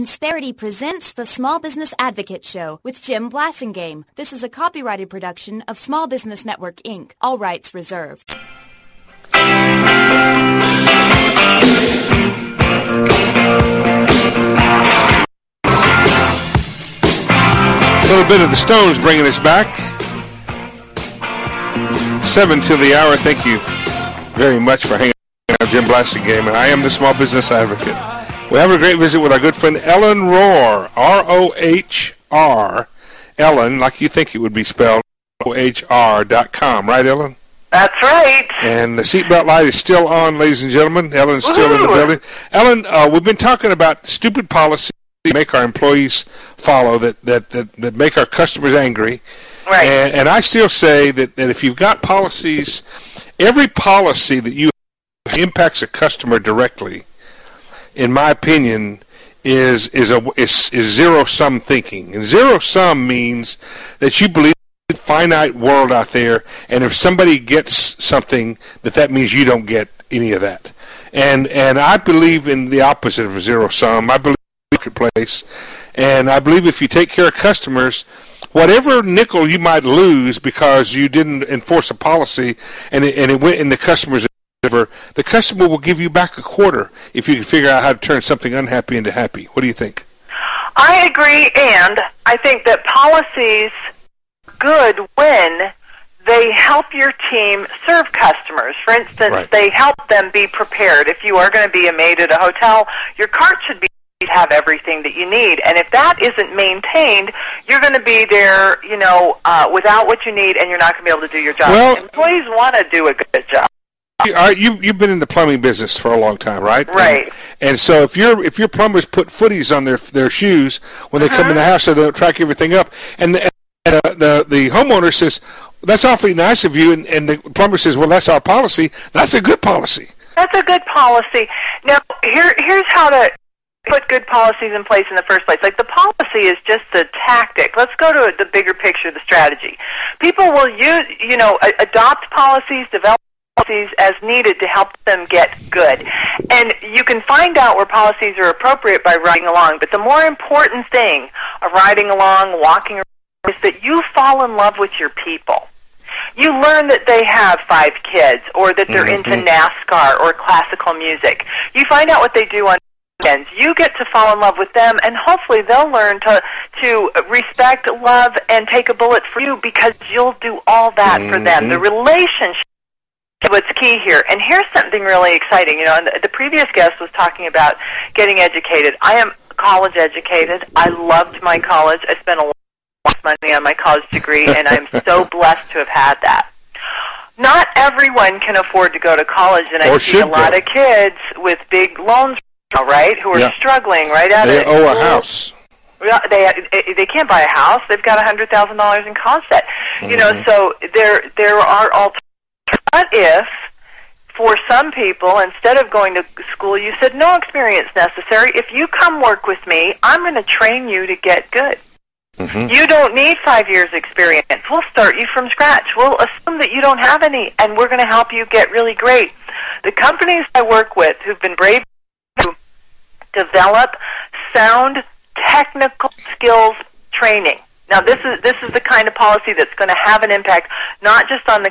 Insperity presents the Small Business Advocate Show with Jim Blasingame. This is a copyrighted production of Small Business Network, Inc. All rights reserved. A little bit of the Stones bringing us back. 7 till the hour. Thank you very much for hanging out, Jim Blasingame, and I am the Small Business Advocate. We have a great visit with our good friend Ellen Rohr, R-O-H-R, Ellen, like you think it would be spelled, O-H-R.com, right, Ellen? That's right. And the seatbelt light is still on, ladies and gentlemen. Ellen's still in the building. Ellen, we've been talking about stupid policies that make our employees follow, that make our customers angry. Right. And I still say that if you've got policies, every policy that you have impacts a customer directly, in my opinion, is zero-sum thinking. And zero-sum means that you believe in a finite world out there, and if somebody gets something, that means you don't get any of that. And I believe in the opposite of zero-sum. I believe in the marketplace, and I believe if you take care of customers, whatever nickel you might lose because you didn't enforce a policy and it went in the customer's favor, the customer will give you back a quarter if you can figure out how to turn something unhappy into happy. What do you think? I agree, and I think that policies are good when they help your team serve customers. For instance, Right. They help them be prepared. If you are going to be a maid at a hotel, your cart should have everything that you need. And if that isn't maintained, you're going to be there, without what you need, and you're not going to be able to do your job. Well, employees want to do a good job. You've been in the plumbing business for a long time, right? Right. And so if your plumbers put footies on their shoes when they come in the house so they'll track everything up, and the homeowner says, that's awfully nice of you, and the plumber says, well, that's our policy. That's a good policy. That's a good policy. Now, here's how to put good policies in place in the first place. Like, the policy is just the tactic. Let's go to the bigger picture, the strategy. People will adopt policies, develop policies as needed to help them get good. And you can find out where policies are appropriate by riding along. But the more important thing of riding along, walking around, is that you fall in love with your people. You learn that they have 5 kids, or that they're into NASCAR or classical music. You find out what they do on weekends. You get to fall in love with them, and hopefully they'll learn to respect, love, and take a bullet for you, because you'll do all that for them. The relationship is what's key here. And here's something really exciting. And the previous guest was talking about getting educated. I am college educated. I loved my college. I spent a lot of money on my college degree, and I'm so blessed to have had that. Not everyone can afford to go to college, and I see a lot of kids with big loans, right, who are struggling right out of it. They owe a house. They can't buy a house. They've got $100,000 in college debt. So there are alternatives. What if, for some people, instead of going to school, you said, no experience necessary. If you come work with me, I'm going to train you to get good. You don't need 5 years experience. We'll start you from scratch. We'll assume that you don't have any, and we're going to help you get really great. The companies I work with who've been brave to develop sound technical skills training. Now, this is the kind of policy that's going to have an impact not just on the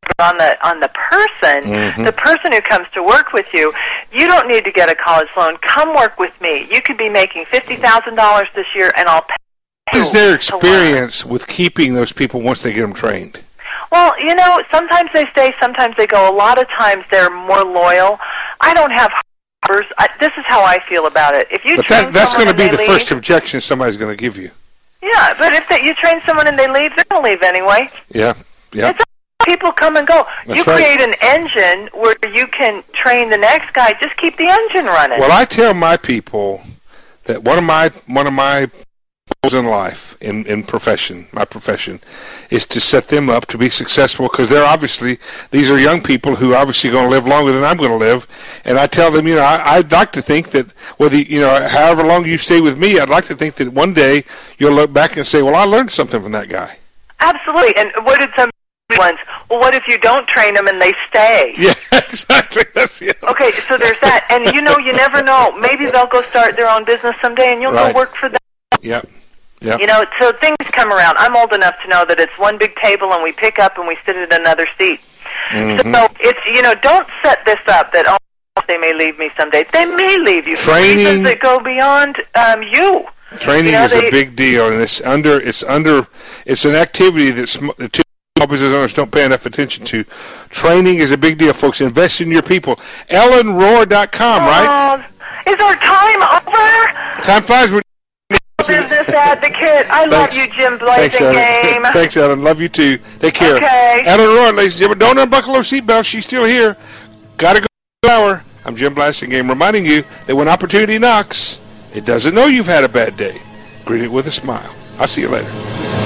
person, the person who comes to work with you. You don't need to get a college loan. Come work with me. You could be making $50,000 this year, and I'll pay. What is their experience with keeping those people once they get them trained? Well, sometimes they stay, sometimes they go. A lot of times they're more loyal. I don't have hoppers. This is how I feel about it. If you that's going to be the first objection somebody's going to give you. Yeah, but if you train someone and they leave, they're going to leave anyway. Yeah. People come and go. That's create an engine where you can train the next guy. Just keep the engine running. Well, I tell my people that one of my goals in life, in my profession, is to set them up to be successful, because these are young people who are obviously going to live longer than I'm going to live. And I tell them, I'd like to think that however long you stay with me, I'd like to think that one day you'll look back and say, well, I learned something from that guy. Absolutely. And what did some ones. Well, what if you don't train them and they stay? Yeah, exactly. That's the other. Okay, so there's that. And you never know. Maybe they'll go start their own business someday and you'll Right. go work for them. Yep. Yep. So things come around. I'm old enough to know that it's one big table and we pick up and we sit at another seat. Mm-hmm. So it's, don't set this up that, they may leave me someday. They may leave you for reasons that go beyond you. Training is a big deal, and it's an activity that the small business owners don't pay enough attention to. Training is a big deal, folks. Invest in your people. EllenRohr.com, right? Is our time over? Time flies. Business advocate. I love you, Jim Blasingame. Thanks, Ellen. Love you too. Take care. Okay. Ellen Rohr, ladies and gentlemen, don't unbuckle those seatbelts. She's still here. Gotta go to the hour. I'm Jim Blasingame, reminding you that when opportunity knocks, it doesn't know you've had a bad day. Greet it with a smile. I'll see you later.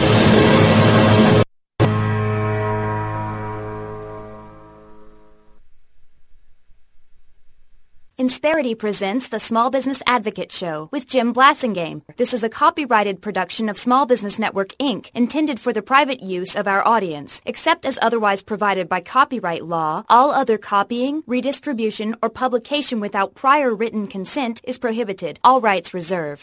Insperity presents the Small Business Advocate Show with Jim Blasingame. This is a copyrighted production of Small Business Network, Inc., intended for the private use of our audience. Except as otherwise provided by copyright law, all other copying, redistribution, or publication without prior written consent is prohibited. All rights reserved.